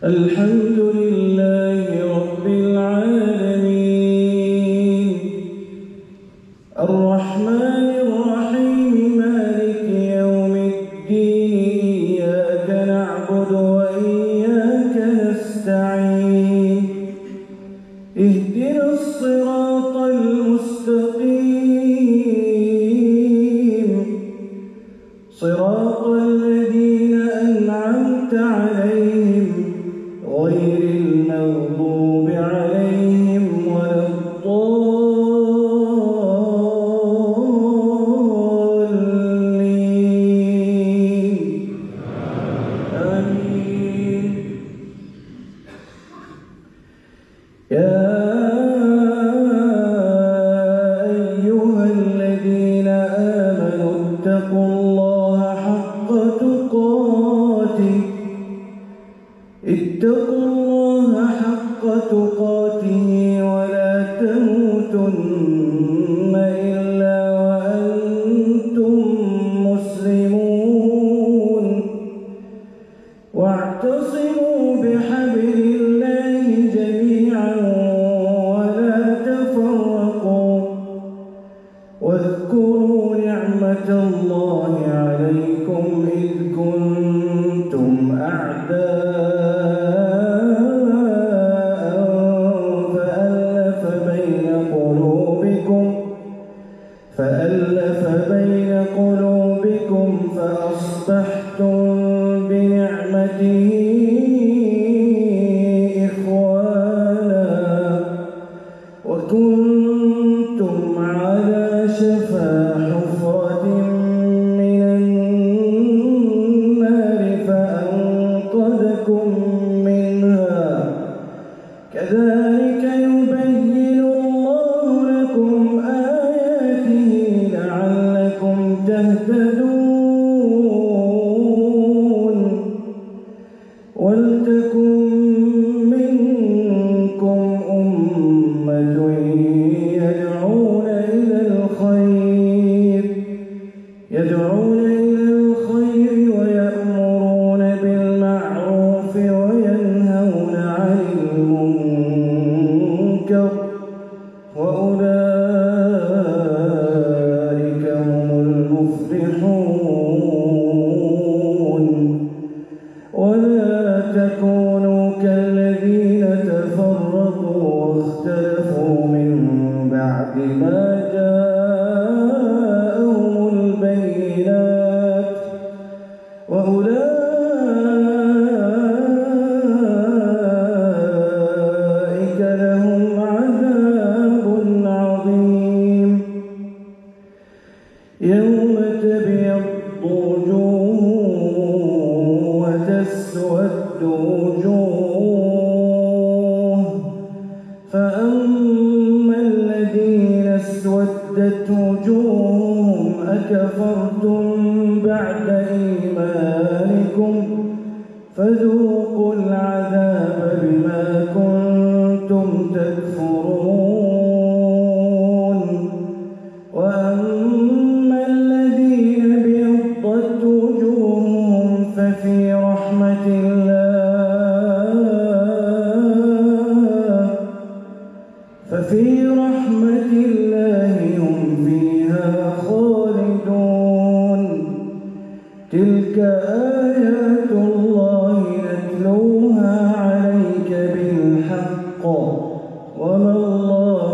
الحمد لله رب العالمين الرحمن الرحيم مالك يوم الدين إياك نعبد وإياك نستعين اهدنا الصراط المستقيم صراط الذين أنعمت عليهم غير المغضوب عليهم ولا الضالين آمين. يا أيها الذين آمنوا اتقوا الله حق تقاته ولا تموتن إلا وأنتم مسلمون واعتصموا بحبل الله جميعا ولا تفرقوا واذكروا نعمة الله عليكم إذ كنتم أعداء فألف بين قلوبكم فأصبحتم بنعمته إخوانا وكنتم على شفا حفرة من النار فأنقذكم منها كذلك يبين الله لكم آياته لعلكم تهتدون ولتكن منكم أمة يدعون إلى الخير ويأمرون بالمعروف وينهون عن المنكر وأولئك هم المفلحون ولا تكونوا كالذين تفرقوا واختلفوا من بعد ما جاءهم البينات وأولئك لهم عذاب عظيم يوم تبيض وجوه وتسود وجوه فأما الذين اسودت وجوههم أكفرتم بعد إيمانكم فذوقوا العذاب بما كنتم تكفرون وأما الذين ابيضت وجوههم ففي رحمة الله هم فيها خالدون تلك آيات الله نتلوها عليك بالحق وما الله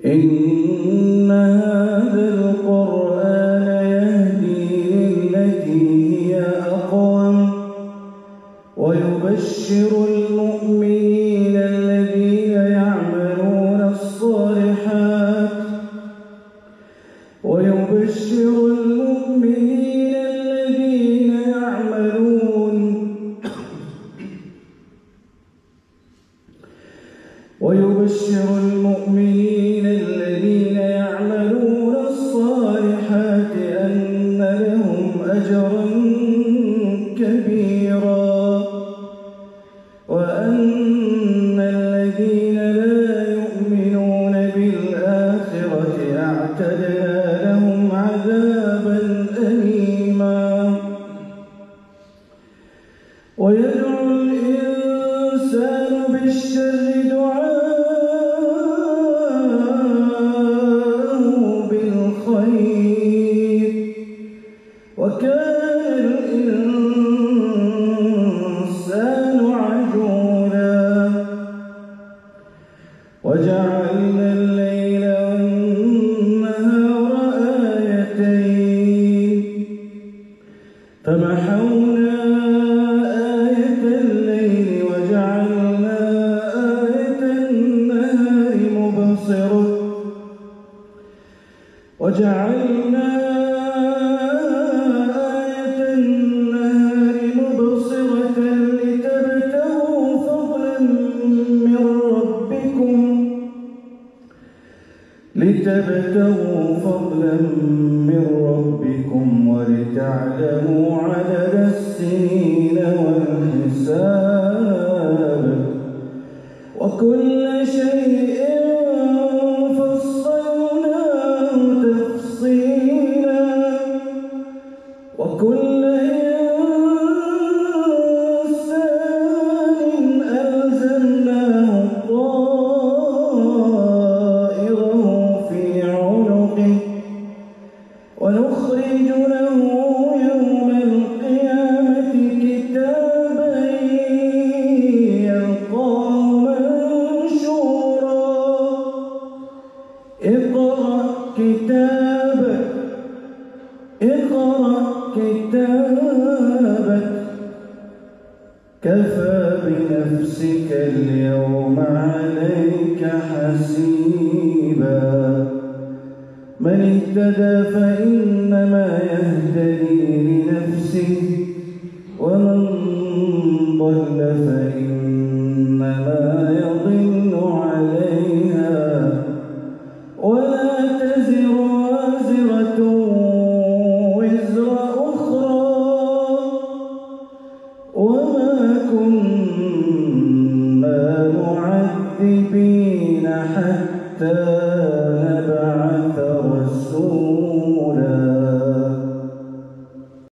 إن هذا القرآن يهدي للتي هي أقوم ويبشر المؤمنين الذين يعملون الصالحات أن لهم أجرا كبيرا وأن الذين لا يؤمنون بالآخرة أعتدنا لهم عذابا أليما. ويدعو الإنسان بالشر دعاءه بالخير وكان الإنسان عجولا. وجعلنا الليل والنهار آيتين فمحونا آية الليل وجعلنا آية النهار مبصرة لتبتغوا فضلا من ربكم ولتعلموا عدد السنين والحساب وكل شيء فصلناه تفصيلا وكل إنسان ألزمناه ونخرج له يوم القيامة كتابا يلقاه منشورا. اقرأ كتابك كفى بنفسك اليوم عليك حسيبا. من اهتدى فإنما يهتدي لنفسه ومن ضل فإنما يضل عليها ولا تزر وازرة وزر أخرى وما كنا معذبين